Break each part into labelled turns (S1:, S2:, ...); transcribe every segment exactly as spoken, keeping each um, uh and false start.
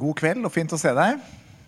S1: God kveld, og fint å se deg.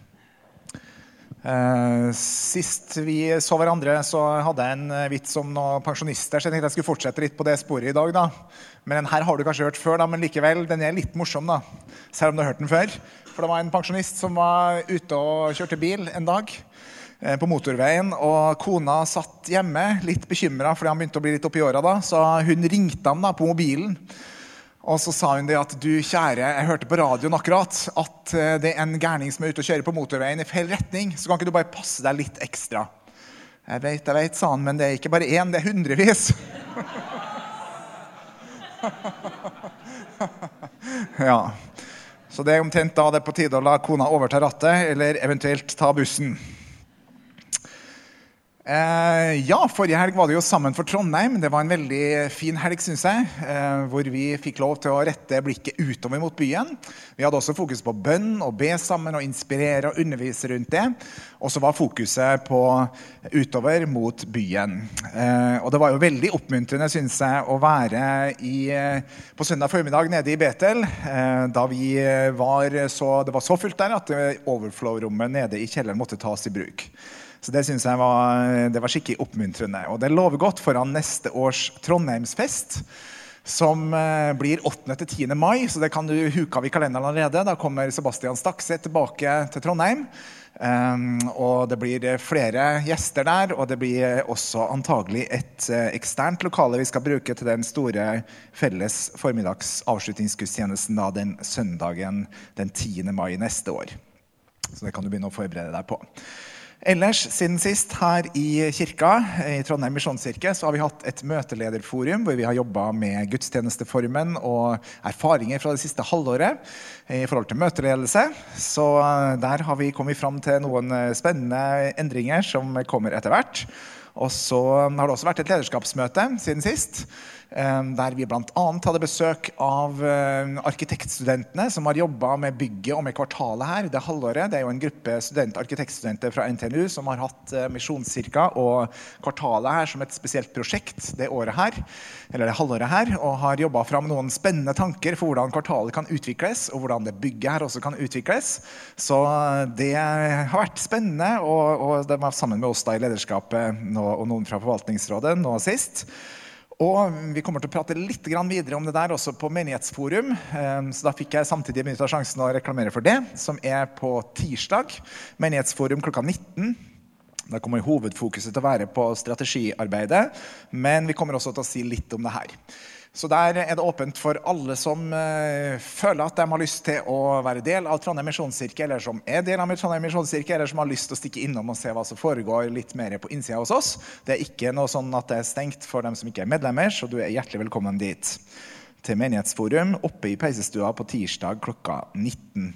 S1: Eh, sist vi så hverandre, så hadde jeg en vits om noen pensjonister, så jeg tenkte jeg skulle fortsette litt på det sporet i dag, da. Men den her har du kanskje hørt før, da, men likevel, den er litt morsom, da. Selv om du har hørt den før. For det var en pensjonist som var ute og kjørte bil en dag eh, på motorveien, og kona satt hjemme, litt bekymret, fordi han begynte å bli litt opp i året da, så hun ringte ham da på mobilen. Og så sa hun det at du kjære, jeg hørte på radioen akkurat at det er en gærning som er ute og kjører på motorveien i feil retning, så kan ikke du bare passe deg litt ekstra? Jeg vet, jeg vet, sa han, men det er ikke bare en, det er hundrevis. Ja, så det er omtrent da det er på tide å la kona overta rattet, eller eventuelt ta bussen. Eh, ja, forrige helg var det jo sammen for Trondheim. Det var en veldig fin helg, synes jeg, eh, hvor vi fikk lov til å rette blikket utover mot byen. Vi hadde også fokus på bønn og be sammen og inspirere og undervise rundt det. Og så var fokuset på utover mot byen. Eh, og det var jo veldig oppmuntrende, synes jeg, å være i, på søndag formiddag nede i Betel, eh, da vi var så, det var så fullt der at overflow-rommet nede i kjelleren måtte tas i bruk. Så det synes jeg var, det var skikkelig oppmuntrende. Og det lover godt foran neste års Trondheimsfest, som blir åttende til tiende mai, så det kan du huke av i kalenderen allerede. Da kommer Sebastian Stakse tilbake til Trondheim, um, og det blir flere gjester der, og det blir også antagelig et eksternt lokale vi skal bruke til den store felles formiddags avslutningsgudstjenesten da, den søndagen den tiende mai neste år. Så det kan du begynne å forberede deg på. Ellers, siden sist her i kirka, i Trondheim Misjonskirke, så har vi hatt et møtelederforum hvor vi har jobbet med gudstjenesteformen og erfaringer fra det siste halvåret i forhold til møteledelse. Så der har vi kommet fram til noen spennende endringer som kommer etter hvert. Og så har det også vært et lederskapsmøte siden sist, der vi blant annet hadde besøk av arkitektstudentene som har jobbet med bygget og med kvartalet her det halvåret. Det er jo en gruppe student, arkitektstudenter fra N T N U som har hatt misjonskirka og kvartalet her som et spesielt prosjekt det året her, eller det halvåret her, og har jobbet fram noen spennende tanker for hvordan kvartalet kan utvikles, og hvordan det bygget her også kan utvikles. Så det har vært spennende, og, og det var sammen med oss da i lederskapet nå, og noen fra forvaltningsrådet nå sist. Og vi kommer til å prate litt videre om det der også på menighetsforum, så da fikk jeg samtidig benyttet sjansen å reklamere for det, som er på tirsdag, menighetsforum klokka nitten. Da kommer hovedfokuset til å være på strategiarbeidet, men vi kommer også til å si litt om det her. Så der er det åpent for alle som uh, føler at de har lyst til å være del av Trondheim Misjonskirke, eller som er del av Trondheim Misjonskirke, eller som har lyst til å stikke innom og se hva som foregår litt mer på innsida hos oss. Det er ikke noe sånn at det er stengt for dem som ikke er medlemmer, så du er hjertelig velkommen dit til menighetsforum oppe i Peisestua på tirsdag klokka nitten.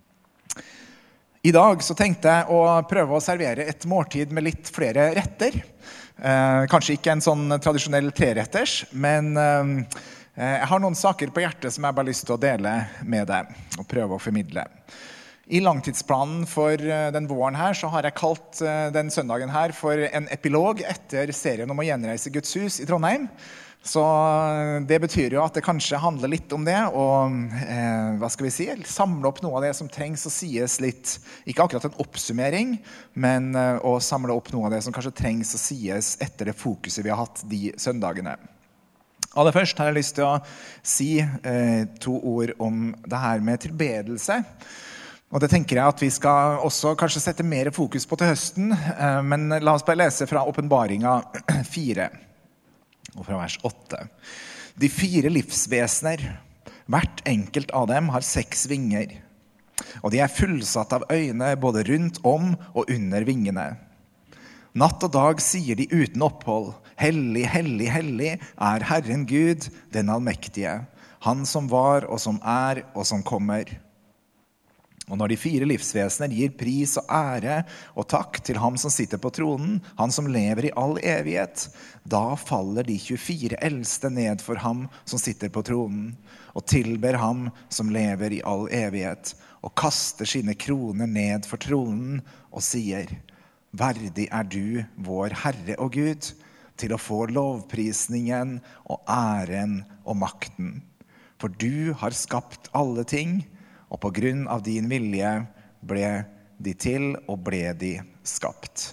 S1: I dag så tenkte jeg å prøve å servere et måltid med litt flere retter. Eh, kanskje ikke en sånn tradisjonell treretters, men eh, jeg har noen saker på hjertet som jeg bare har lyst til å dele med deg og prøve å formidle. I langtidsplanen for den våren her så har jeg kalt den søndagen her for en epilog etter serien om å gjenreise Guds hus i Trondheim. Så det betyr jo at det kanskje handler litt om det, og eh, hva skal vi si, samle opp noe av det som trengs å sies litt, ikke akkurat en oppsummering, men eh, å samle opp noe av det som kanskje trengs å sies etter det fokuset vi har hatt de søndagene. Aller først har jeg lyst til å si eh, to ord om det her med tilbedelse. Og det tenker jeg at vi skal også kanskje sette mer fokus på til høsten, eh, men la oss bare lese fra Åpenbaringen fire. Og fra vers åtte. De fire livsvesener, hvert enkelt av dem har seks vinger, og de er fullsatt av øyne både rundt om og under vingene. Natt og dag sier de uten opphold, hellig, hellig, hellig er Herren Gud, den allmektige, han som var og som er og som kommer. Og når de fire livsvesener gir pris og ære og takk til ham som sitter på tronen, han som lever i all evighet, da faller de tjuefire eldste ned for ham som sitter på tronen, og tilber ham som lever i all evighet, og kaster sine kroner ned for tronen og sier, «Verdig er du, vår Herre og Gud, til å få lovprisningen og æren og makten. For du har skapt alle ting, og på grunn av din vilje ble de til og ble de skapt.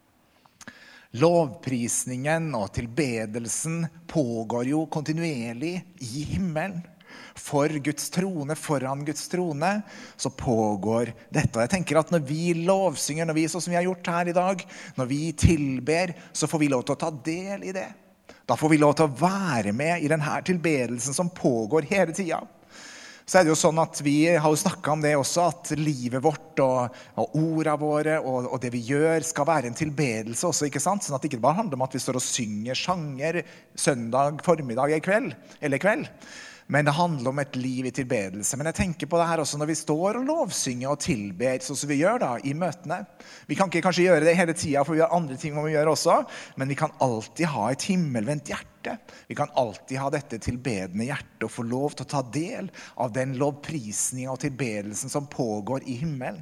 S1: Lovprisningen og tilbedelsen pågår jo kontinuerlig i himmelen. For Guds trone, foran Guds trone, så pågår dette. Og jeg tenker at når vi lovsynger, når vi, sånn som vi har gjort her i dag, når vi tilber, så får vi lov til å ta del i det. Da får vi lov til å være med i denne tilbedelsen som pågår hele tiden. Så er det jo sånn at vi har jo snakket om det også, at livet vårt og, og ordene våre og, og det vi gjør skal være en tilbedelse også, ikke sant? Sånn at det ikke bare handler om at vi står og synger sjanger søndag, formiddag eller kveld, eller kveld. Men det handler om et liv i tilbedelse. Men jeg tenker på det her også når vi står og lovsynger og tilber, sånn som vi gjør da i møtene. Vi kan ikke kanskje gjøre det hele tiden, for vi har andre ting vi gjør også, men vi kan alltid ha et himmelvendt hjerte. Vi kan alltid ha dette tilbedende hjertet og få lov til å ta del av den lovprisningen og tilbedelsen som pågår i himmelen.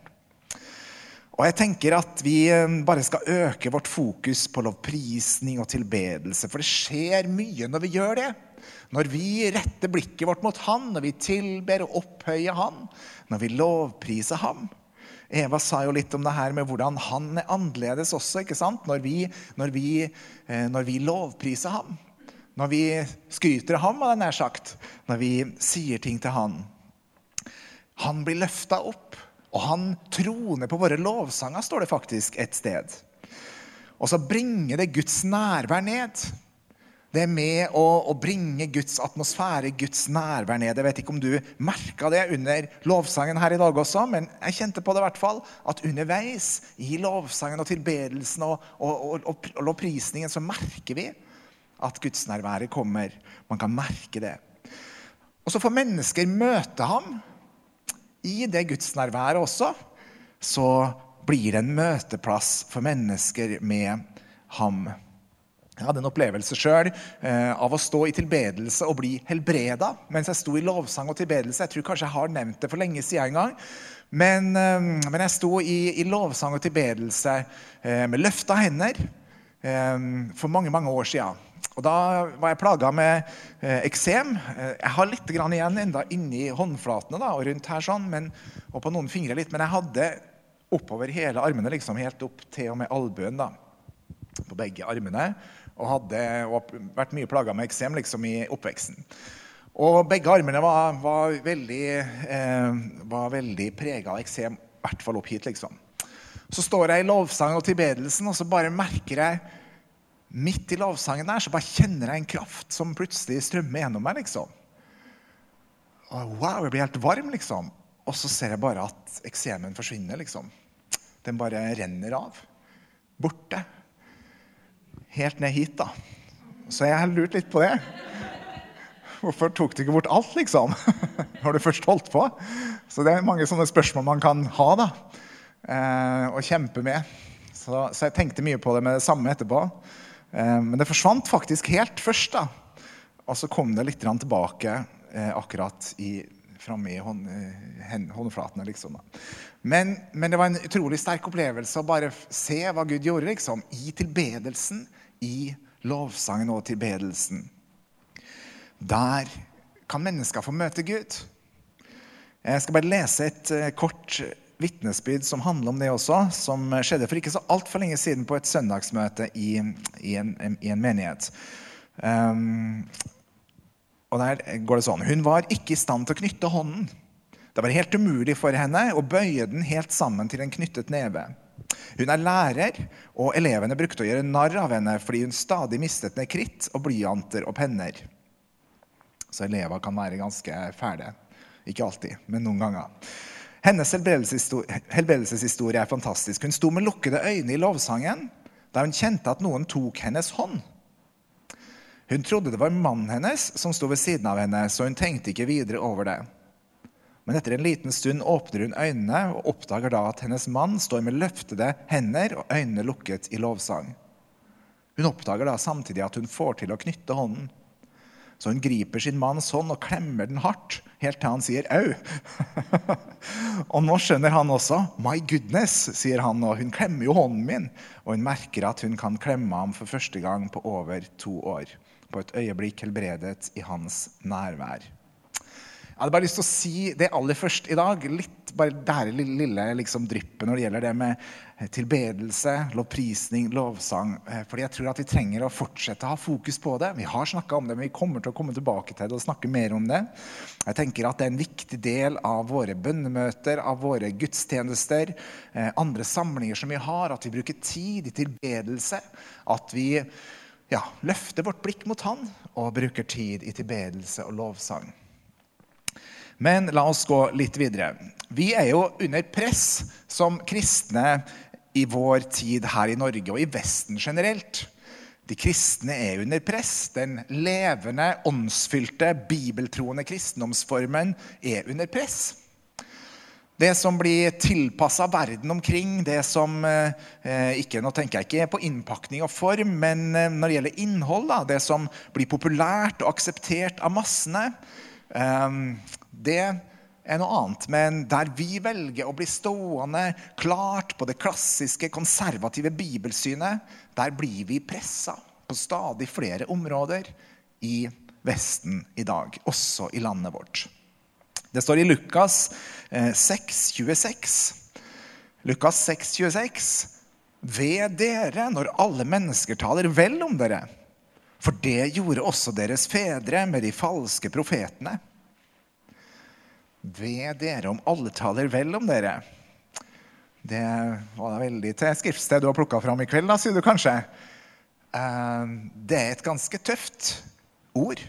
S1: Og jeg tenker at vi bare skal øke vårt fokus på lovprisning og tilbedelse, for det skjer mye når vi gjør det. Når vi retter blikket vårt mot han, når vi tilber og opphøyer han, når vi lovpriser ham. Eva sa jo litt om det her med hvordan han er annerledes også, ikke sant? Når vi, når vi, når vi lovpriser ham, når vi skryter av ham, hva det er sagt, når vi sier ting til han. Han blir løftet opp, og han troner på våre lovsanger, står det faktisk et sted. Og så bringer det Guds nærvær ned. Det er med å, å bringe Guds atmosfære, Guds nærvær ned. Jeg vet ikke om du merket det under lovsangen her i dag også, men jeg kjente på det i hvert fall, at underveis i lovsangen og tilbedelsen og, og, og, og, og lovprisningen så merker vi at Guds nærværet kommer. Man kan merke det. Og så får mennesker møte ham i det Guds nærværet også, så blir det en møteplass for mennesker med ham. Jeg hadde en opplevelse selv eh, av å stå i tilbedelse og bli helbredet mens jeg sto i lovsang og tilbedelse. Jeg tror kanskje jeg har nevnt det for lenge siden en gang. Men, eh, men jeg sto i, i lovsang og tilbedelse eh, med løfta hender eh, for mange, mange år siden. Og da var jeg plaget med eh, eksem. Jeg har litt grann igjen enda inni håndflatene da, og rundt her sånn, men, og på noen fingre litt. Men jeg hadde oppover hele armene, liksom helt opp til og med albuen da, på begge armene. Og hadde og vært mye plaget med eksem liksom, i oppveksten. Og begge armene var, var, veldig, eh, var veldig preget av eksem, i hvert fall opp hit. Liksom. Så står jeg i lovsangen og tilbedelsen, og så bare merker jeg, midt i lovsangen der, så bare kjenner jeg en kraft som plutselig strømmer gjennom meg. Liksom. Og wow, jeg blir helt varm, liksom. Og så ser jeg bare at eksemen forsvinner. Liksom. Den bare renner av. Borte. Helt ned hit da. Så jeg har lurt litt på det. Hvorfor tok du ikke bort alt, liksom? Har du først holdt på? Så det er mange sånne spørsmål man kan ha da. Eh, og kjempe med. Så, så jeg tenkte mye på det med det samme etterpå. Eh, men det forsvant faktisk helt først da. Og så kom det litt tilbake eh, akkurat i, fremme i hånd, håndflatene, liksom da. Men, men det var en utrolig sterk opplevelse å bare se hva Gud gjorde, liksom, i tilbedelsen, i lovsangen og tilbedelsen. Der kan mennesker få møte Gud. Jeg skal bare lese et uh, kort vittnesbyrd som handler om det også, som skjedde for ikke så alt for lenge siden på et søndagsmøte i, i, en, i en menighet. Um, og der går det sånn. Hun var ikke i stand til å knytte hånden. Det var helt umulig for henne å bøye den helt sammen til en knyttet neve. Hun er lærer, og elevene brukte å gjøre narr av henne fordi hun stadig mistet ned kritt og blyanter og penner. Så elever kan være ganske fæle. Ikke alltid, men noen ganger. Hennes helbredelseshistorie, helbredelseshistorie er fantastisk. Hun sto med lukkede øyne i lovsangen, da hun kjente at noen tok hennes hånd. Hun trodde det var mannen hennes som sto ved siden av henne, så hun tenkte ikke videre over det. Men etter en liten stund åpner hun øynene og oppdager da at hennes mann står med løftede hender og øynene lukket i lovsang. Hun oppdager da samtidig at hun får til å knytte hånden. Så hun griper sin manns hånd og klemmer den hardt, helt til han sier «Au!» Og nå skjønner han også «My goodness», sier han, og hun klemmer jo hånden min. Og hun merker at hun kan klemme ham for første gang på over to år. På et øyeblikk helbredet i hans nærvær. Jeg hadde bare lyst til å si det aller først i dag, litt bare det her lille, lille liksom, dryppet når det gjelder det med tilbedelse, lovprisning, lovsang. Fordi jeg tror at vi trenger å fortsette å ha fokus på det. Vi har snakket om det, men vi kommer til å komme tilbake til det og snakke mer om det. Jeg tenker at det er en viktig del av våre bønnemøter, av våre gudstjenester, andre samlinger som vi har, at vi bruker tid i tilbedelse, at vi ja, løfter vårt blikk mot han og bruker tid i tilbedelse og lovsang. Men la oss gå litt videre. Vi er jo under press som kristne i vår tid her i Norge og i Vesten generelt. De kristne er under press. Den levende, åndsfylte, bibeltroende kristendomsformen er under press. Det som blir tilpasset verden omkring, det som, eh, ikke, nå tenker jeg ikke på innpakning og form, men når det gjelder innhold, da, det som blir populært og akseptert av massene, eh, det er noe annet, men der vi velger å bli stående klart på det klassiske, konservative bibelsynet, der blir vi presset på stadig flere områder i Vesten i dag, også i landet vårt. Det står i Lukas seks tjueseks. Lukas seks tjueseks. Ved dere når alle mennesker taler vel om dere, for det gjorde også deres fedre med de falske profetene. Ved dere om alle taler vel om dere. Det var da veldig til skriftsted du har plukket fram i kveld, da, sier du kanskje. Det er et ganske tøft ord.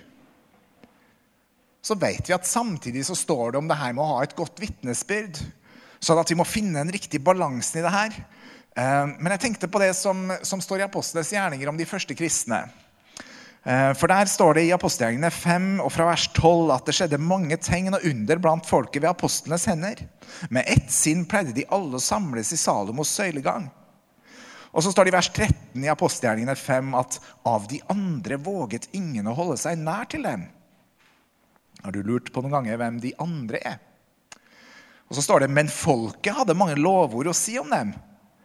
S1: Så vet vi at samtidig så står det om det her med å ha et godt vittnesbyrd, sånn at vi må finne en riktig balansen i det her. Men jeg tenkte på det som, som står i Apostlenes gjerninger om de første kristne. For der står det i Apostelgjerningene fem og fra vers tolv at det skjedde mange tegn og under blant folket ved apostlenes hender. Med ett sinn pleide de alle å samles i Salomos søylegang. Og så står det i vers tretten i Apostelgjerningene fem at av de andre våget ingen å holde seg nær til dem. Har du lurt på noen ganger hvem de andre er? Og så står det, men folket hadde mange lovord å si om dem.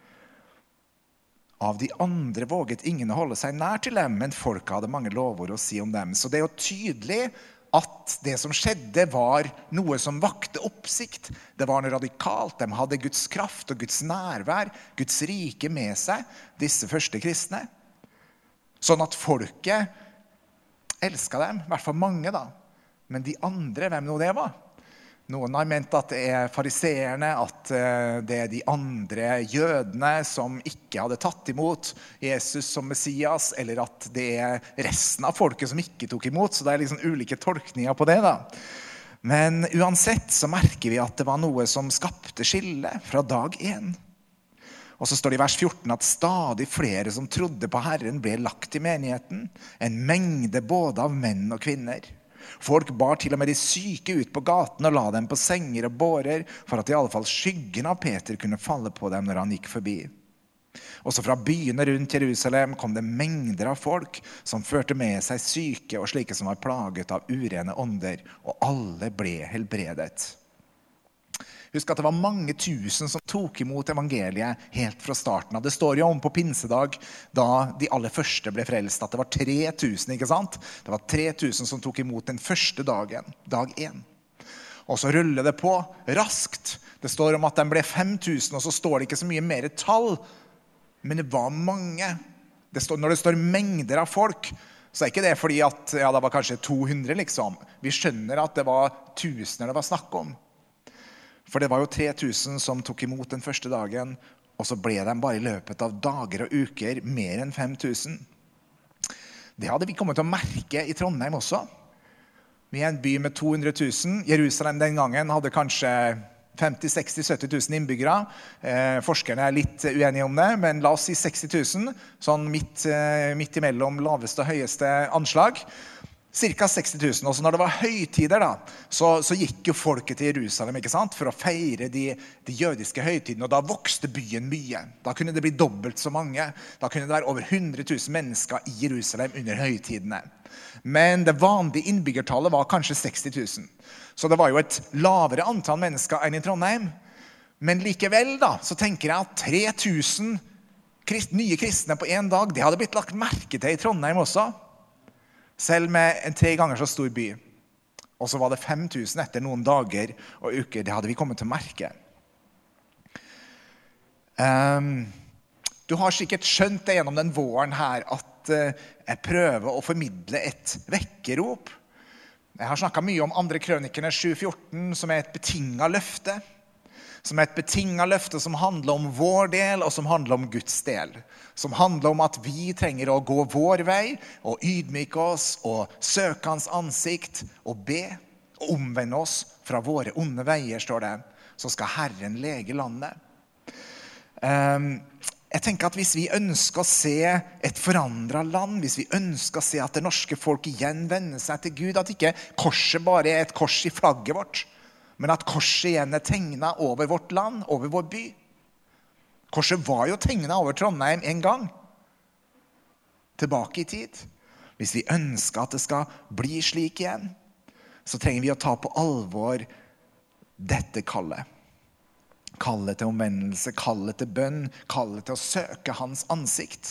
S1: Av de andre våget ingen å holde seg nær til dem, men folket hadde mange lovord å si om dem. Så det er jo tydelig at det som skjedde var noe som vakte oppsikt. Det var noe radikalt. De hadde Guds kraft og Guds nærvær, Guds rike med seg, disse første kristne. Sånn at folket elsket dem, i hvert fall mange da. Men de andre, hvem nå det var? Noen har ment at det er fariseerne, at det er de andre jødene som ikke hadde tatt imot Jesus som Messias, eller at det er resten av folket som ikke tok imot, så det er liksom ulike tolkninger på det da. Men uansett så merker vi at det var noe som skapte skille fra dag én. Og så står det i vers fjorten at stadig flere som trodde på Herren ble lagt i menigheten, en mengde både av menn og kvinner. Folk bar til og med de syke ut på gaten og la dem på senger og bårer, for at i alle fall skyggen av Peter kunne falle på dem når han gikk forbi. Også fra byene rundt Jerusalem kom det mengder av folk som førte med seg syke og slike som var plaget av urene ånder, og alle ble helbredet. Husk at det var mange tusen som tok imot evangeliet helt fra starten av. Det står jo om på pinsedag, da de aller første ble frelst, at det var tre tusen, ikke sant? Det var tre tusen som tok imot den første dagen, dag én. Og så ruller det på raskt. Det står om at den ble fem tusen, og så står det ikke så mye mer tall. Men det var mange. Det står, når det står mengder av folk, så er ikke det fordi at ja, det var kanskje to hundre liksom. Vi skjønner at det var tusener det var snakk om. For det var jo tre tusen som tok imot den første dagen, og så ble de bare i løpet av dager og uker mer enn fem tusen. Det hadde vi kommet til å merke i Trondheim også. Vi er en by med to hundre tusen. Jerusalem den gangen hadde kanskje femti, seksti, sytti tusen innbyggere. Eh, forskerne er litt uenige om det, men la oss si seksti tusen, sånn midt, eh, midt imellom laveste og høyeste anslag. Cirka seksti tusen, og så når det var høytider da, så, så gikk jo folket til Jerusalem, ikke sant? For å feire de, de jødiske høytidene, og da vokste byen mye. Da kunne det bli dobbelt så mange. Da kunne det være over hundre tusen mennesker i Jerusalem under høytidene. Men det vanlige innbyggertallet var kanskje seksti tusen. Så det var jo et lavere antall mennesker enn i Trondheim. Men likevel da, så tenker jeg at tre tusen krist, nye kristne på en dag, det hadde blitt lagt merke til i Trondheim også. Selv med en tre ganger så stor by. Og så var det fem tusen etter noen dager og uker. Det hadde vi kommet til å merke. Um, du har sikkert skjønt det gjennom den våren her at uh, jeg prøver å formidle et vekkerop. Jeg har snakket mye om andre krønikerne sju fjorten, som er et betinget løfte. Som er et betinget løfte som handler om vår del, og som handler om Guds del. Som handler om at vi trenger å gå vår vei, og ydmyke oss, og søke hans ansikt, og be, og omvende oss fra våre onde veier, står det. Så skal Herren lege landet. Um, jeg tenker at hvis vi ønsker å se et forandret land, hvis vi ønsker å se at det norske folk igjen vender seg til Gud, at ikke korset bare er et kors i flagget vårt, men at korset igjen er tegnet over vårt land, over vår by. Korset var jo tegnet over Trondheim en gang, tilbake i tid. Hvis vi ønsker at det skal bli slik igjen, så trenger vi å ta på alvor dette kallet. Kallet til omvendelse, kallet til bønn, kallet til å søke hans ansikt.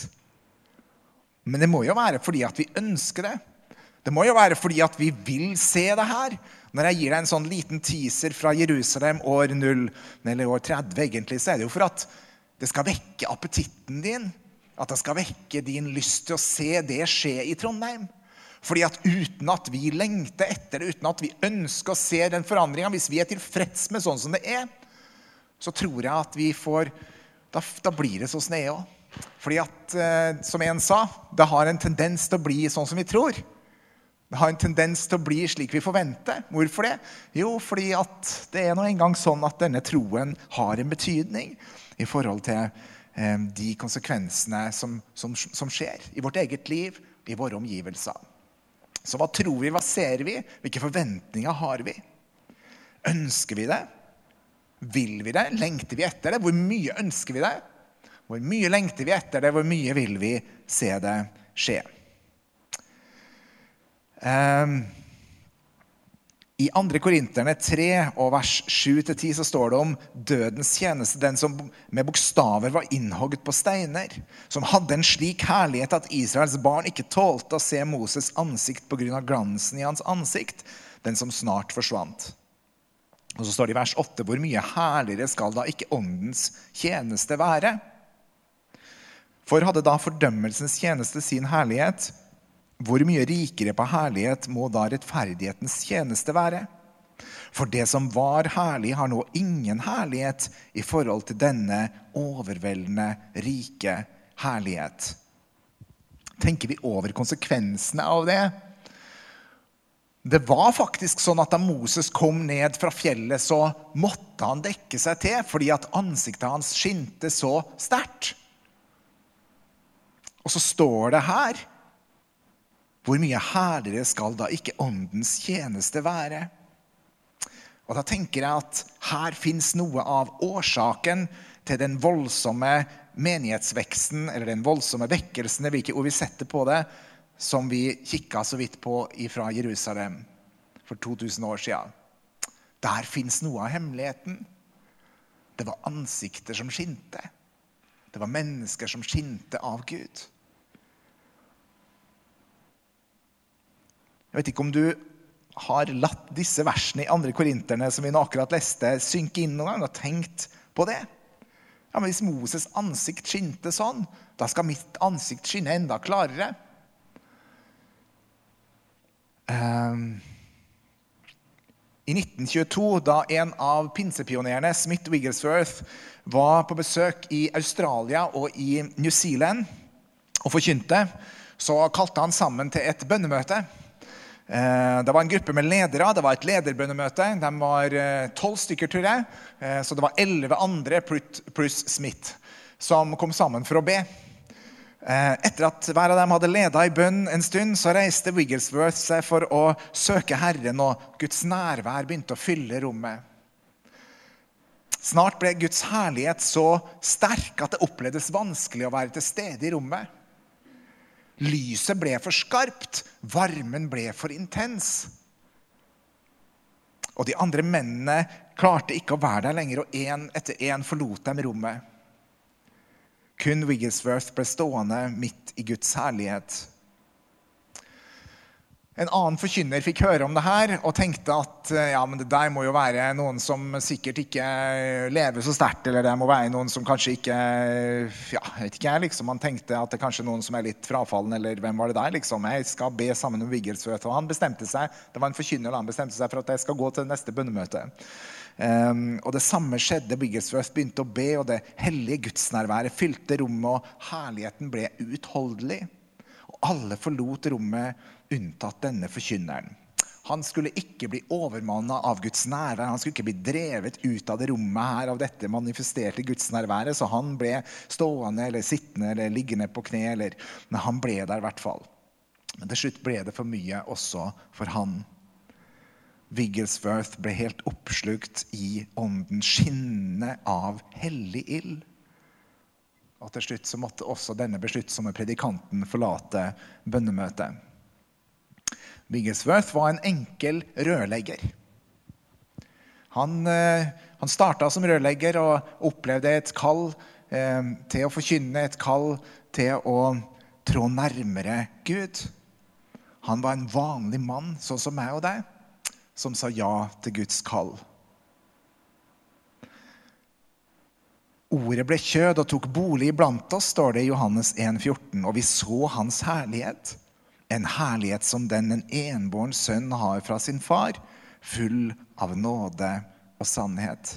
S1: Men det må jo være fordi at vi ønsker det. Det må jo være fordi at vi vil se det her. Når jeg gir deg en sånn liten teaser fra Jerusalem år null, eller år tretti egentlig, så er det jo for at det skal vekke appetitten din. At det skal vekke din lyst til å se det skje i Trondheim. Fordi at uten at vi lengter etter det, uten at vi ønsker å se den forandringen, hvis vi er tilfreds med sånn som det er, så tror jeg at vi får, da, da blir det så sned også. Fordi at, eh, som en sa, det har en tendens til å bli sånn som vi tror. Det har en tendens til å bli slik vi forventer. Hvorfor det? Jo, fordi at det er nå en gang sånn at denne troen har en betydning i forhold til eh, de konsekvensene som, som, som skjer i vårt eget liv, i våre omgivelser. Så hva tror vi, hva ser vi? Hvilke forventninger har vi? Ønsker vi det? Vil vi det? Lengter vi etter det? Hvor mye ønsker vi det? Hvor mye lengter vi etter det? Hvor mye vil vi se det skje? Um, I andre Korinterne tre og vers sju til ti så står det om dødens tjeneste, den som med bokstaver var innhogget på steiner, som hadde en slik herlighet at Israels barn ikke tålte å se Moses ansikt på grunn av glansen i hans ansikt, den som snart forsvant. Og så står det i vers åtte, hvor mye herligere skal da ikke åndens tjeneste være? For hadde da fordømmelsens tjeneste sin herlighet, hvor mye rikere på herlighet må da rettferdighetens tjeneste være? For det som var herlig har nå ingen herlighet i forhold til denne overveldende rike herlighet. Tenker vi over konsekvensene av det? Det var faktisk sånn at da Moses kom ned fra fjellet, så måtte han dekke seg til, fordi at ansiktet hans skinte så sterkt. Og så står det her, hvor mye herligere skal da ikke åndens tjeneste være? Og da tenker jeg at her finnes noe av årsaken til den voldsomme menighetsveksten, eller den voldsomme vekkelsen, hvilke ord vi setter på det, som vi kikket så vidt på fra Jerusalem for to tusen år siden. Der finnes noe av hemmeligheten. Det var ansikter som skinte. Det var mennesker som skinte av Gud. Jeg vet ikke om du har latt disse versene i andre Korinterne som vi nå akkurat leste synke inn noen gang og tenkt på det. Ja, men hvis Moses ansikt skinte sånn, da skal mitt ansikt skinne enda klarere. Um, I nitten tjueto, da en av pinsepionerene, Smith Wigglesworth, var på besøk i Australia og i New Zealand og forkynte, så kalte han sammen til et bønnemøte. Uh, det var en gruppe med ledere, det var et lederbønnemøte, de var tolv uh, stykker, tror jeg, uh, så det var elleve andre pluss Smith som kom sammen for å be. Etter at hver av dem hadde ledet i bønn en stund, så reiste Wigglesworth seg for å søke Herren, og Guds nærvær begynte å fylle rommet. Snart ble Guds herlighet så sterk at det opplevdes vanskelig å være til stede i rommet. Lyset ble for skarpt, varmen ble for intens. Og de andre mennene klarte ikke å være der lenger, og en etter en forlot dem rommet. Kun Wigglesworth ble stående midt i Guds herlighet. En annen forkynner fikk høre om det her, og tenkte at ja, men det der må jo være noen som sikkert ikke lever så sterkt, eller det må være noen som kanskje ikke, ja, jeg vet ikke jeg, liksom. Han tenkte at det er kanskje noen som er litt frafallen, eller hvem var det der, liksom. Jeg skal be sammen med Wigglesworth, og han bestemte seg, det var en forkynner, han bestemte seg for at jeg skal gå til det neste bønnemøte. Um, og det samme skjedde, Wigglesworth begynte å be, og det hellige gudsnærværet fylte rommet, og herligheten ble utholdelig. Og alle forlot rommet, unntatt denne forkynneren. Han skulle ikke bli overmannet av Guds nærvær, han skulle ikke bli drevet ut av det rommet her, av dette manifesterte Guds nærværet, så han ble stående, eller sittende, eller liggende på kne, eller, men han ble der i hvert fall. Men til slutt ble det for mye også for han. Wigglesworth ble helt oppslukt i ånden, skinnende av hellig ild. Og til slutt så måtte også denne besluttsomme predikanten forlate bønnemøtet. Wigglesworth var en enkel rørlegger. Han, han startet som rørlegger og opplevde et kall eh, til å forkynne, et kall til å trå nærmere Gud. Han var en vanlig mann, sånn som meg og deg, som sa ja til Guds kall. Ordet ble kjød og tok bolig blant oss, står det i Johannes en fjorten, og vi så hans herlighet. En herlighet som den en enbåren sønn har fra sin far, full av nåde og sannhet.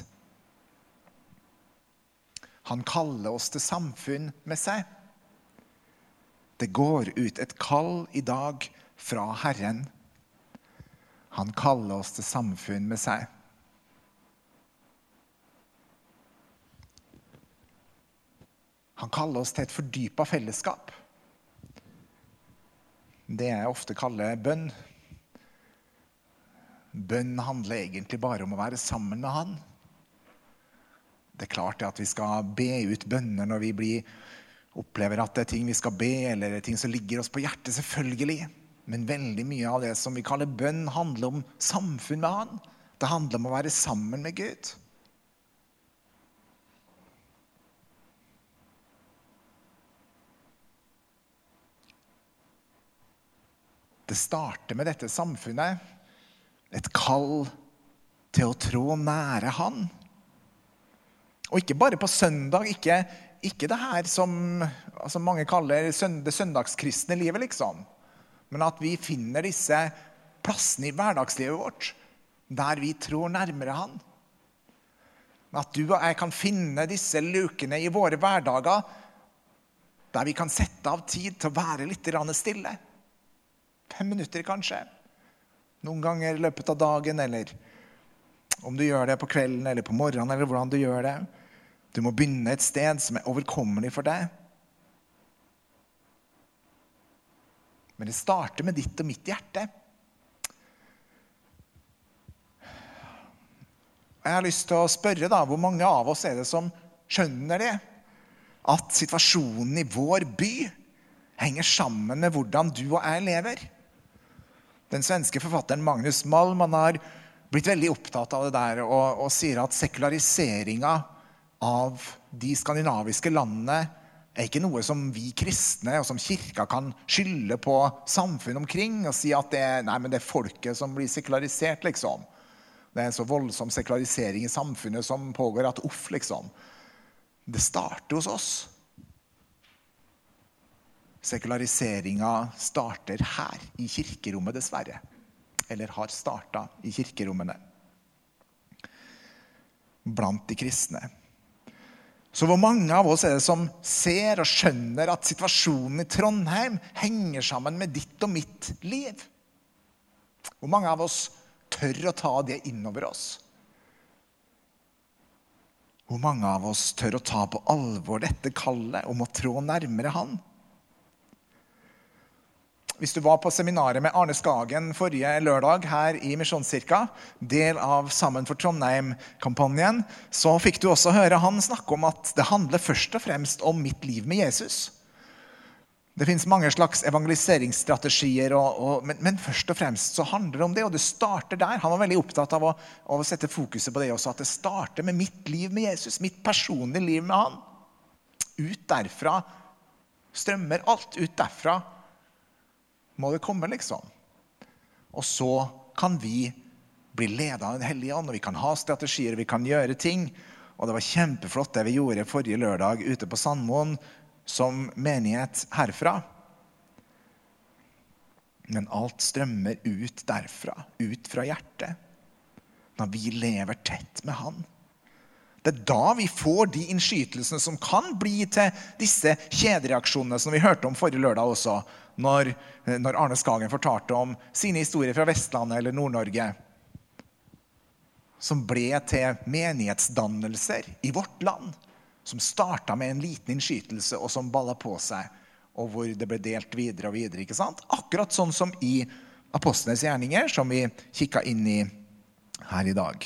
S1: Han kaller oss til samfunn med seg. Det går ut et kall i dag fra Herren. Han kaller oss til samfunn med seg. Han kaller oss til et fordypet fellesskap. Det jeg ofte kaller bønn. Bønn handler egentlig bare om å være sammen med han. Det er klart at vi skal be ut bønner når vi blir, opplever at det er ting vi skal be, eller ting som ligger oss på hjertet, selvfølgelig. Men veldig mye av det som vi kaller bønn handler om samfunn med han. Det handler om å være sammen med Gud. Det starter med dette samfunnet, et kall til å trå nære han. Og ikke bare på søndag, ikke, ikke det her som altså mange kaller det søndagskristne livet, liksom. Men at vi finner disse plassene i hverdagslivet vårt, der vi trår nærmere han. At du og jeg kan finne disse lukene i våre hverdager, der vi kan sette av tid til å være litt stille. Fem minutter kanskje. Noen ganger i løpet av dagen, eller om du gjør det på kvelden, eller på morgenen, eller hvordan du gjør det. Du må begynne et sted som er overkommelig for deg. Men det starter med ditt og mitt hjerte. Jeg har lyst til å spørre da, hvor mange av oss er det som skjønner det? At situasjonen i vår by henger sammen med hvordan du og jeg lever. Den svenske forfatteren Magnus Malm, han har blitt veldig opptatt av det der, og, og sier at sekulariseringen av de skandinaviske landene er ikke noe som vi kristne og som kirka kan skylde på samfunn omkring, og si at det, nei, men det er folket som blir sekularisert, liksom. Det er en så voldsom sekularisering i samfunnet som pågår at uff, liksom. Det starter hos oss. Sekulariseringen starter her i kirkerommet, dessverre. Eller har startet i kirkerommene. Blant de kristne. Så hvor mange av oss er det som ser og skjønner at situasjonen i Trondheim henger sammen med ditt og mitt liv? Hvor mange av oss tør å ta det innover oss? Hvor mange av oss tør å ta på alvor dette kallet om å trå nærmere han? Hvis du var på seminaret med Arne Skagen forrige lørdag her i Misjonskirka, del av Sammen for Trondheim-kampanjen, så fikk du også høre han snakke om at det handler først og fremst om mitt liv med Jesus. Det finnes mange slags evangeliseringsstrategier, og, og, men, men først og fremst så handler det om det, og det starter der. Han var veldig opptatt av å, av å sette fokuset på det også, at det starter med mitt liv med Jesus, mitt personlige liv med han. Ut derfra strømmer alt, ut derfra må det komme, liksom. og så kan vi bli ledet av den hellige ånd, og vi kan ha strategier, vi kan gjøre ting. Og det var kjempeflott det vi gjorde forrige lørdag ute på Sandmoen som menighet herfra. Men alt strømmer ut derfra, ut fra hjertet, når vi lever tett med han. Det er da vi får de innskytelsene som kan bli til disse kjedereaksjonene som vi hørte om forrige lørdag også, når, når Arne Skagen fortalte om sine historier fra Vestlandet eller Nord-Norge, som ble til menighetsdannelser i vårt land, som startet med en liten innskytelse og som ballet på seg, og hvor det ble delt videre og videre, ikke sant? Akkurat sånn som i Apostlenes gjerninger, som vi kikket inn i her i dag.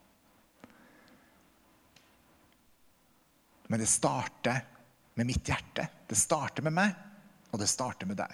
S1: Men det starter med mitt hjerte. Det starter med meg, og det starter med deg.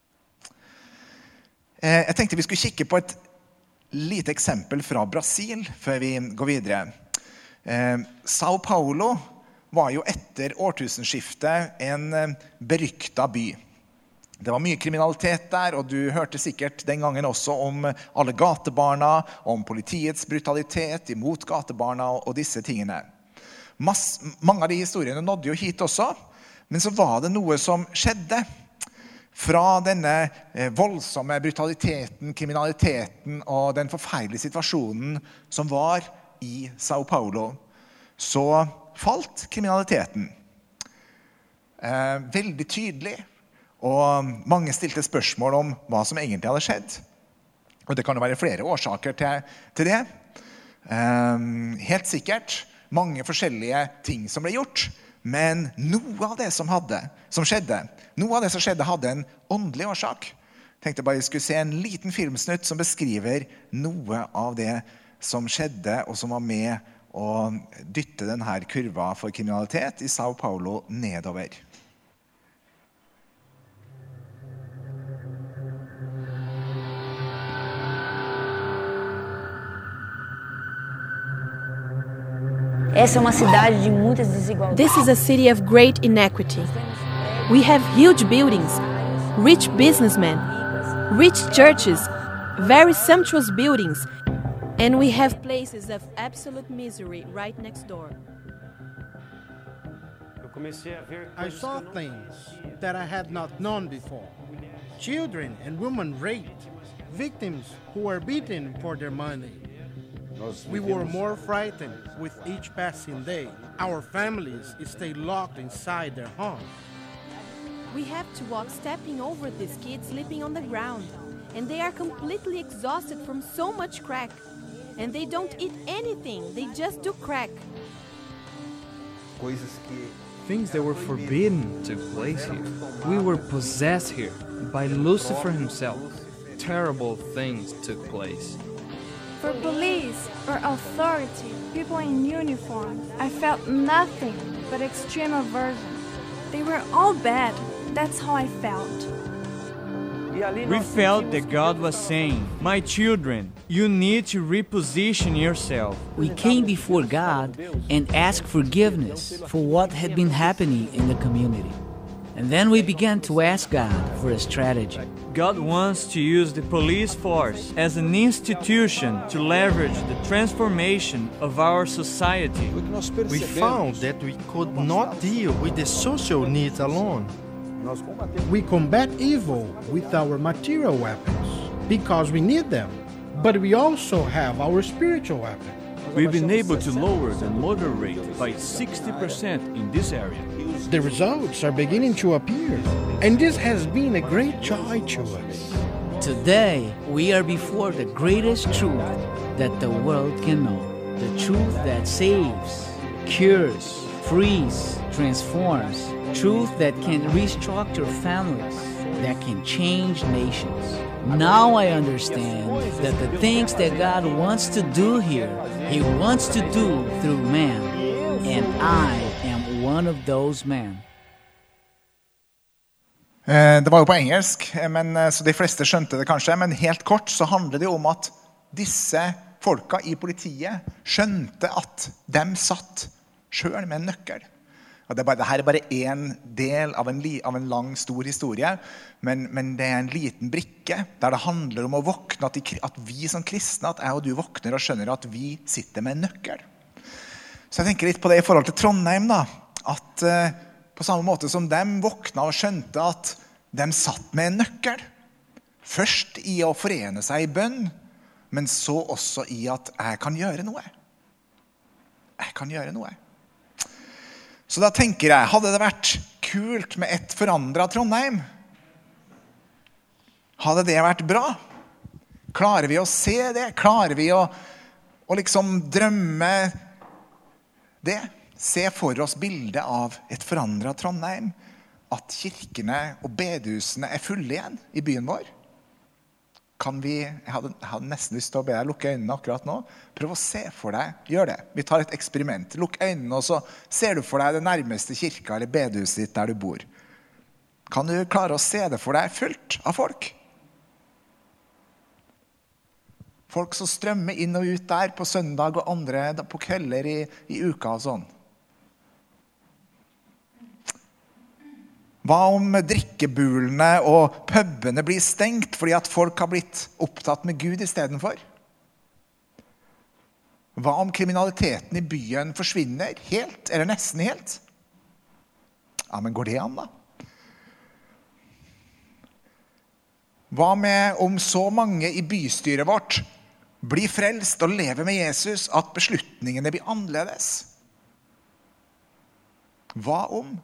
S1: Jeg tenkte vi skulle kikke på et lite eksempel fra Brasil før vi går videre. Sao Paulo var jo etter årtusenskiftet en beryktet by. Det var mye kriminalitet der, og du hørte sikkert den gangen også om alle gatebarna, om politiets brutalitet imot gatebarna og disse tingene. Mass, mange av de historiene nådde jo hit også, men så var det noe som skjedde. Fra denne voldsomme brutaliteten, kriminaliteten og den forferdelige situasjonen som var i Sao Paulo, så falt kriminaliteten. Eh, veldig tydelig, og mange stilte spørsmål om hva som egentlig hadde skjedd. Og det kan jo være flere årsaker til, til det. Eh, helt sikkert mange forskjellige ting som ble gjort, men noe av det som, hadde, som skjedde, noe av det som skjedde hadde en åndelig årsak. Jeg tenkte bare jeg skulle se en liten filmsnutt som beskriver noe av det som skjedde, og som var med å dytte denne kurva for kriminalitet i Sao Paulo nedover.
S2: Essa é uma cidade de muitas desigualdades.
S3: This is a city of great inequity. We have huge buildings, rich businessmen, rich churches, very sumptuous buildings, and we have places of absolute misery right next door.
S4: I saw things that I had not known before. Children and women raped, victims who were beaten for their money. We were more frightened with each passing day. Our families stayed locked inside their homes.
S3: We have to walk stepping over these kids sleeping on the ground, and they are completely exhausted from so much crack. And they don't eat anything, they just do crack.
S5: Things that were forbidden took place here. We were possessed here by Lucifer himself. Terrible things took place.
S6: For police or authority, people in uniform, I felt nothing but extreme aversion. They were all bad. That's how I felt.
S7: We felt that God was saying, "My children, you need to reposition yourself."
S8: We came before God and asked forgiveness for what had been happening in the community. And then we began to ask God for a strategy.
S7: God wants to use the police force as an institution to leverage the transformation of our society.
S4: We found that we could not deal with the social needs alone. We combat evil with our material weapons because we need them, but we also have our spiritual weapons.
S9: We've been able to lower the murder rate by sixty percent in this area.
S4: The results are beginning to appear, and this has been a great joy to us.
S8: Today, we are before the greatest truth that the world can know. The truth that saves, cures, frees, transforms. Truth that can restructure families, that can change nations. Now I understand that the things that God wants to do here, He wants to do through man. And I am one of those men.
S1: Det var jo på engelsk, men, så de fleste skjønte det kanskje, men helt kort så handler det om at disse folka i politiet skjønte at de satt selv med en nøkkel. Og det, er bare, det her er bare en del av en, li, av en lang, stor historie, men, men det er en liten brikke der det handler om å våkne, at, de, at vi som kristne, at jeg og du våkner og skjønner at vi sitter med en nøkkel. Så jeg tenker litt på det i forhold til Trondheim da, at uh, på samme måte som de våkna og skjønte at de satt med en nøkkel, først i å forene seg i bønn, men så også i at jeg kan gjøre noe. Jeg kan gjøre noe. Så da tenker jeg, hadde det vært kult med et forandret Trondheim? Hadde det vært bra? Klarer vi å se det? Klarer vi å, å liksom drømme det? Se for oss bildet av et forandret Trondheim, at kirkene og bedehusene er fulle igjen i byen vår. Kan vi, jeg hadde, jeg hadde nesten lyst til å be deg lukke øynene akkurat nå. Prøv å se for deg, gjør det. Vi tar et eksperiment. Lukk øynene, og så ser du for deg det nærmeste kirka eller bedehuset ditt der du bor. Kan du klare å se det for deg fullt av folk? Folk som strømmer inn og ut der på søndag og andre på kvelder i, i uka og sånn. Hva om drikkebulene og pubene blir stengt fordi at folk har blitt opptatt med Gud i stedet for? Hva om kriminaliteten i byen forsvinner helt, eller nesten helt? Ja, men går det an da? Hva med om så mange i bystyret vårt blir frelst og lever med Jesus at beslutningene blir annerledes? Hva om?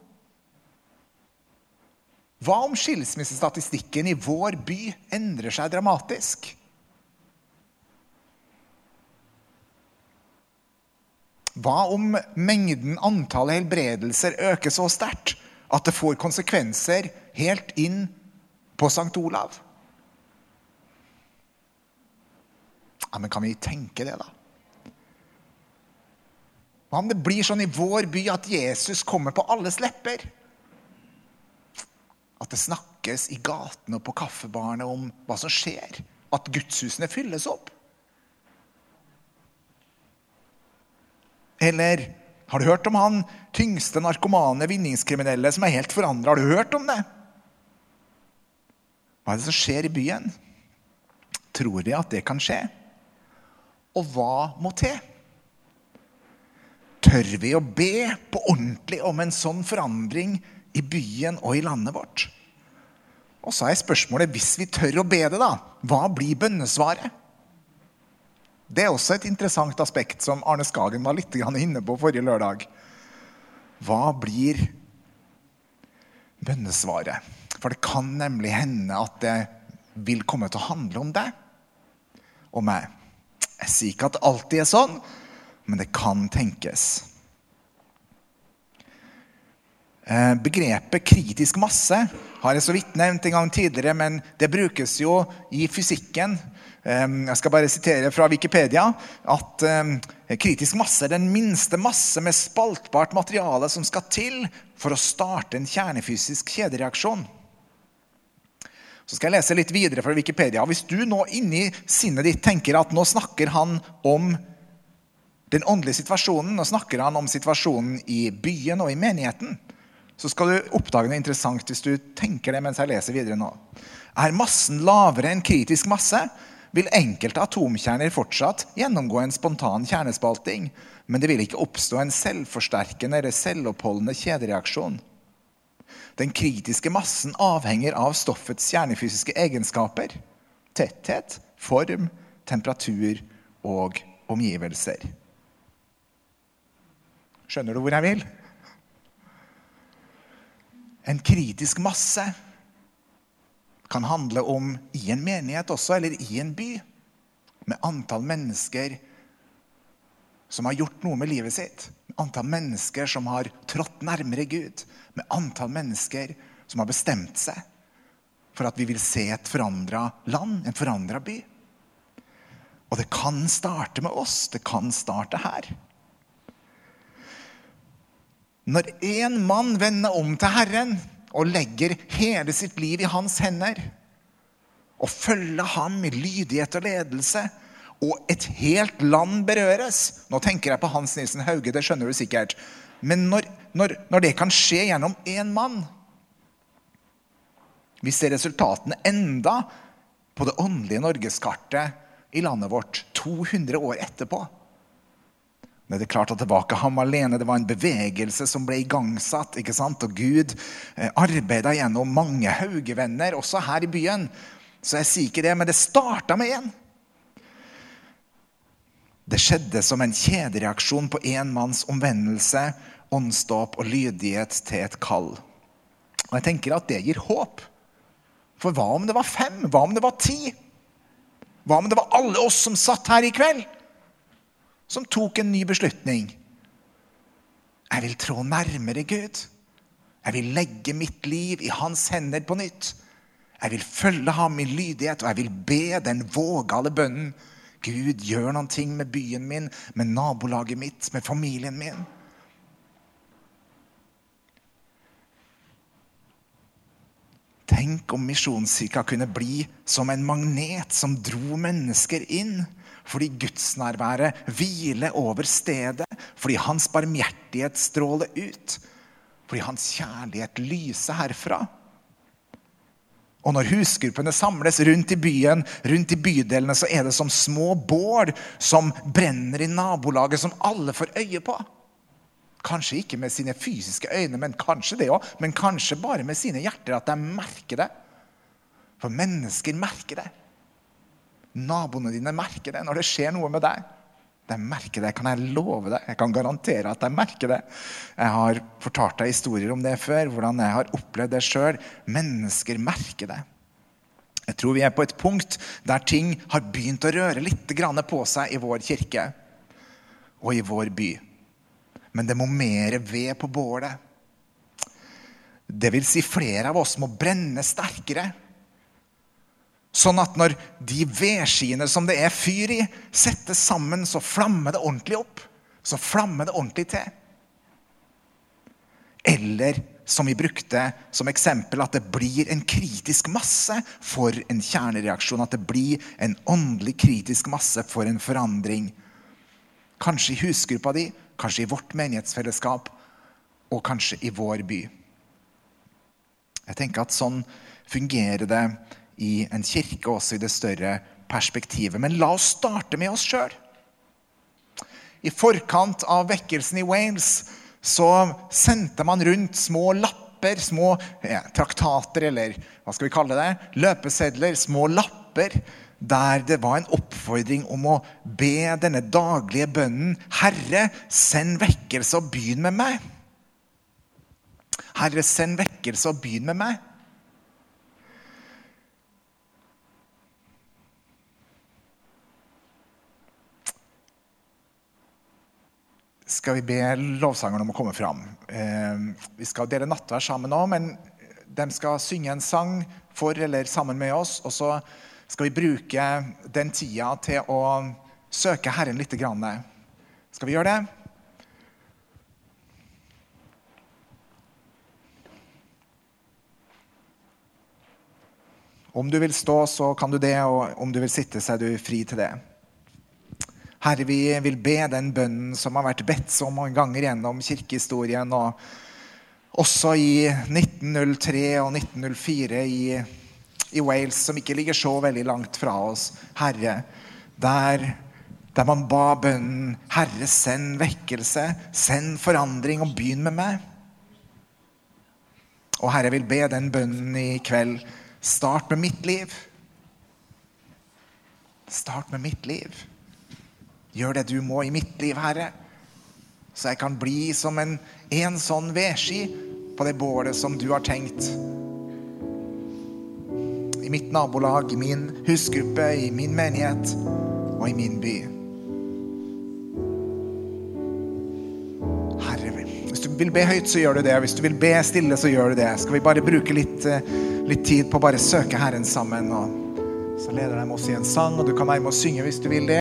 S1: Hva om skilsmissestatistikken i vår by endrer seg dramatisk? Hva om mengden antall helbredelser øker så sterkt at det får konsekvenser helt inn på Sankt Olav? Ja, men kan vi tenke det da? Hva om det blir sånn i vår by at Jesus kommer på alles lepper? At det snakkes i gatene og på kaffebarene om hva som skjer. At gudshusene fylles opp. Eller, har du hørt om han tyngste narkomane vinningskriminelle som er helt forandret? Har du hørt om det? Hva er det som skjer i byen? Tror vi at det kan skje? Og hva må til? Tør vi å be på ordentlig om en sånn forandring i byen og i landet vårt? Og så er spørsmålet, hvis vi tør å be det da, hva blir bønnesvaret? Det er også et interessant aspekt som Arne Skagen var litt inne på forrige lørdag. Hva blir bønnesvaret? For det kan nemlig hende at det vil komme til å handle om deg og meg. Jeg sier ikke at det alltid er sånn, men det kan tenkes. Begrepet kritisk masse har jeg så vidt nevnt en gang tidligere, men det brukes jo i fysikken. Jeg skal bare sitere fra Wikipedia at kritisk masse er den minste masse med spaltbart materiale som skal til for å starte en kjernefysisk kjedereaksjon. Så skal jeg lese litt videre fra Wikipedia. Hvis du nå inni sinnet ditt tenker at nå snakker han om den åndelige situasjonen, nå snakker han om situasjonen i byen og i menigheten, så skal du oppdage noe interessant hvis du tenker det mens jeg leser videre nå. Er massen lavere enn kritisk masse, vil enkelte atomkjerner fortsatt gjennomgå en spontan kjernespalting, men det vil ikke oppstå en selvforsterkende eller selvoppholdende kjedereaksjon. Den kritiske massen avhenger av stoffets kjernefysiske egenskaper, tetthet, form, temperatur og omgivelser. Skjønner du hvor jeg vil? En kritisk masse kan handle om i en menighet også, eller i en by, med antall mennesker som har gjort noe med livet sitt, med antall mennesker som har trådt nærmere Gud, med antall mennesker som har bestemt seg for at vi vil se et forandret land, en forandret by. Og det kan starte med oss, det kan starte her. Når en mann vender om til Herren og legger hele sitt liv i hans hender, og følger ham i lydighet og ledelse, og et helt land berøres. Nå tenker jeg på Hans Nilsen Hauge, det skjønner du sikkert. Men når, når, når det kan skje gjennom en mann, vi ser resultatene enda på det åndelige Norgeskartet i landet vårt to hundre år etterpå. Det er klart at det var ikke ham alene, det var en bevegelse som ble igangsatt, ikke sant? Og Gud eh, arbeidet gjennom mange haugevenner, også her i byen. Så jeg sier ikke det, men det startet med en. Det skjedde som en kjedereaksjon på en manns omvendelse, åndsdåp og lydighet til et kall. Og jeg tenker at det gir håp. For hva om det var fem? Hva om det var ti? Hva om det var alle oss som satt her i kveld? Som tok en ny beslutning. Jeg vil trå nærmere Gud. Jeg vil legge mitt liv i hans hender på nytt. Jeg vil følge ham i lydighet, og jeg vil be den vågale bønnen. Gud, gjør noen ting med byen min, med nabolaget mitt, med familien min. Tenk om misjonskirka kunne bli som en magnet som dro mennesker inn, fordi gudsnærværet hviler over stedet, fordi hans barmhjertighet stråler ut, fordi hans kjærlighet lyser herfra. Og når husgruppene samles rundt i byen, rundt i bydelene, så er det som små bål som brenner i nabolaget, som alle får øye på. Kanskje ikke med sine fysiske øyne, men kanskje det også, men kanskje bare med sine hjerter, at de merker det. For mennesker merker det. Naboene dine merker det når det skjer noe med deg. De merker det, kan jeg love deg. Jeg kan garantere at de merker det. Jeg har fortalt deg historier om det før, hvordan jeg har opplevd det selv. Mennesker merker det. Jeg tror vi er på et punkt der ting har begynt å røre litt grann på seg i vår kirke og i vår by. Men det må mer ved på bålet. Det vil si flere av oss må brenne sterkere. Sånn at når de vedskiene som det er fyr i, settes sammen, så flammer det ordentlig opp. Så flammer det ordentlig til. Eller, som vi brukte som eksempel, at det blir en kritisk masse for en kjernereaksjon. At det blir en åndelig kritisk masse for en forandring. Kanskje i husgruppa di, kanskje i vårt menighetsfellesskap, og kanskje i vår by. Jeg tenker at sånn fungerer det i en kirke, også i det større perspektivet. Men la oss starte med oss selv. I forkant av vekkelsen i Wales så sendte man rundt små lapper, små ja, traktater, eller hva skal vi kalle det, løpesedler, små lapper, der det var en oppfordring om å be denne daglige bønnen: Herre, send vekkelse og begynn med meg. Herre, send vekkelse og begynn med meg. Skal vi be lovsangerne om å komme fram. Eh, vi skal dele nattverd sammen nå, men de skal synge en sang for eller sammen med oss, og så skal vi bruke den tida til å søke Herren litt grann. Skal vi gjøre det? Om du vil stå, så kan du det, og om du vil sitte, så er du fri til det. Herre, vi vil be den bønnen som har vært bedt så mange ganger gjennom kirkehistorien, og også i nitten null tre og nitten null fire i, i Wales, som ikke ligger så veldig langt fra oss. Herre, der, der man ba bønnen: Herre, send vekkelse, send forandring og begynn med meg. Og Herre, jeg vil be den bønnen i kveld: start med mitt liv. Start med mitt liv. Gjør det du må i mitt liv, Herre, så jeg kan bli som en, en sånn vedski på det bålet som du har tenkt. I mitt nabolag, i min husgruppe, i min menighet og i min by. Herre, hvis du vil be høyt, så gjør du det. Hvis du vil be stille, så gjør du det. Skal vi bare bruke litt, litt tid på å bare søke Herren sammen, og så leder de oss i en sang, og du kan være med å synge hvis du vil det.